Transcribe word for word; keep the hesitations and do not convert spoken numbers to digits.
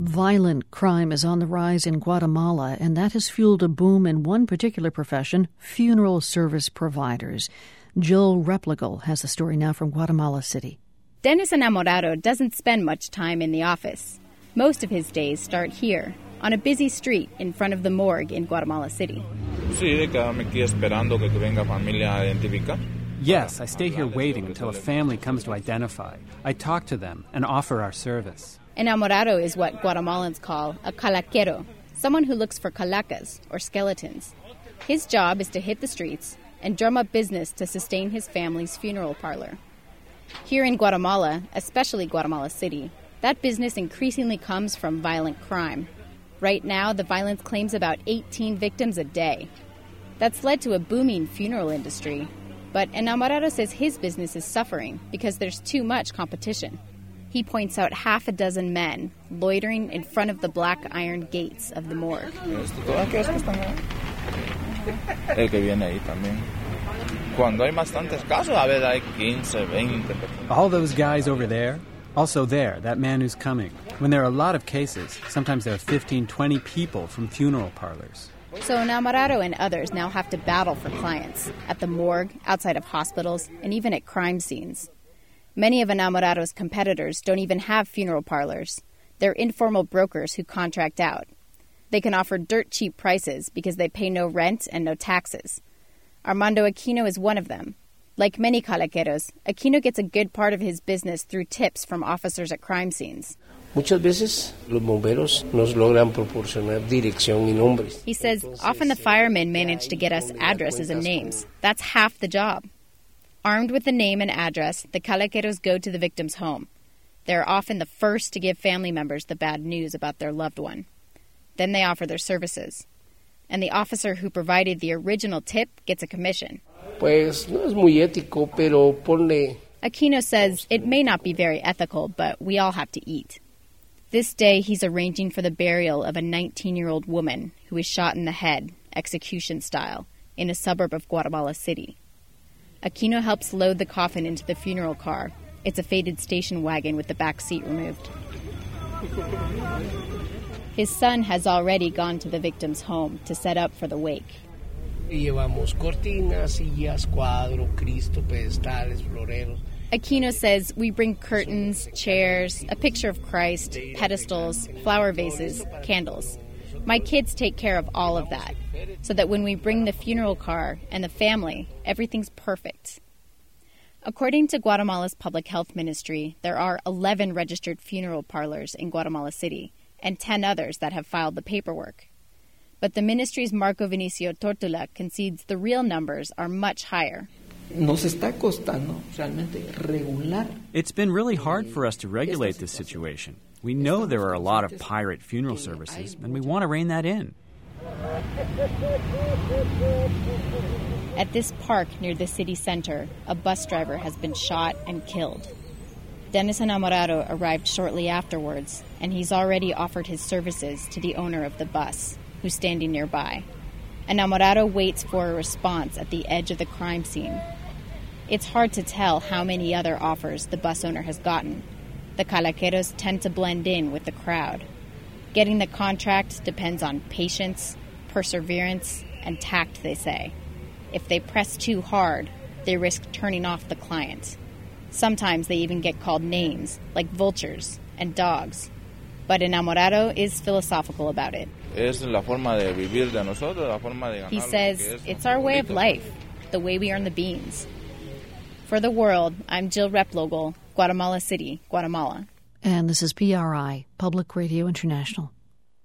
Violent crime is on the rise in Guatemala, and that has fueled a boom in one particular profession, funeral service providers. Jill Replogle has the story now from Guatemala City. Dennis Enamorado doesn't spend much time in the office. Most of his days start here, on a busy street in front of the morgue in Guatemala City. Yes, I stay here waiting until a family comes to identify. I talk to them and offer our service. Enamorado is what Guatemalans call a calaquero, someone who looks for calacas, or skeletons. His job is to hit the streets and drum up business to sustain his family's funeral parlor. Here in Guatemala, especially Guatemala City, that business increasingly comes from violent crime. Right now, the violence claims about eighteen victims a day. That's led to a booming funeral industry. But Enamorado says his business is suffering because there's too much competition. He points out half a dozen men loitering in front of the black iron gates of the morgue. All those guys over there, also there, that man who's coming. When there are a lot of cases, sometimes there are fifteen, twenty people from funeral parlors. So Enamorado and others now have to battle for clients at the morgue, outside of hospitals, and even at crime scenes. Many of Enamorado's competitors don't even have funeral parlors. They're informal brokers who contract out. They can offer dirt-cheap prices because they pay no rent and no taxes. Armando Aquino is one of them. Like many calaqueros, Aquino gets a good part of his business through tips from officers at crime scenes. Muchas veces los bomberos nos logran proporcionar dirección y nombres. He says often the firemen manage to get us addresses and names. That's half the job. Armed with the name and address, the calaqueros go to the victim's home. They're often the first to give family members the bad news about their loved one. Then they offer their services. And the officer who provided the original tip gets a commission. Pues no es muy ético, pero ponle... Aquino says it may not be very ethical, but we all have to eat. This day, he's arranging for the burial of a nineteen-year-old woman who was shot in the head, execution style, in a suburb of Guatemala City. Aquino helps load the coffin into the funeral car. It's a faded station wagon with the back seat removed. His son has already gone to the victim's home to set up for the wake. Llevamos cortinas, sillas, cuadros, Cristo, pedestales, floreros. Aquino says we bring curtains, chairs, a picture of Christ, pedestals, flower vases, candles. My kids take care of all of that, so that when we bring the funeral car and the family, everything's perfect. According to Guatemala's Public Health Ministry, there are eleven registered funeral parlors in Guatemala City and ten others that have filed the paperwork. But the ministry's Marco Vinicio Tortula concedes the real numbers are much higher. It's been really hard for us to regulate this situation. We know there are a lot of pirate funeral services, and we want to rein that in. At this park near the city center, a bus driver has been shot and killed. Dennis Enamorado arrived shortly afterwards, and he's already offered his services to the owner of the bus, who's standing nearby. Enamorado waits for a response at the edge of the crime scene. It's hard to tell how many other offers the bus owner has gotten. The calaqueros tend to blend in with the crowd. Getting the contract depends on patience, perseverance, and tact, they say. If they press too hard, they risk turning off the client. Sometimes they even get called names, like vultures and dogs. But Enamorado is philosophical about it. He says it's our way of life, the way we earn the beans. For The World, I'm Jill Replogle, Guatemala City, Guatemala. And this is P R I, Public Radio International.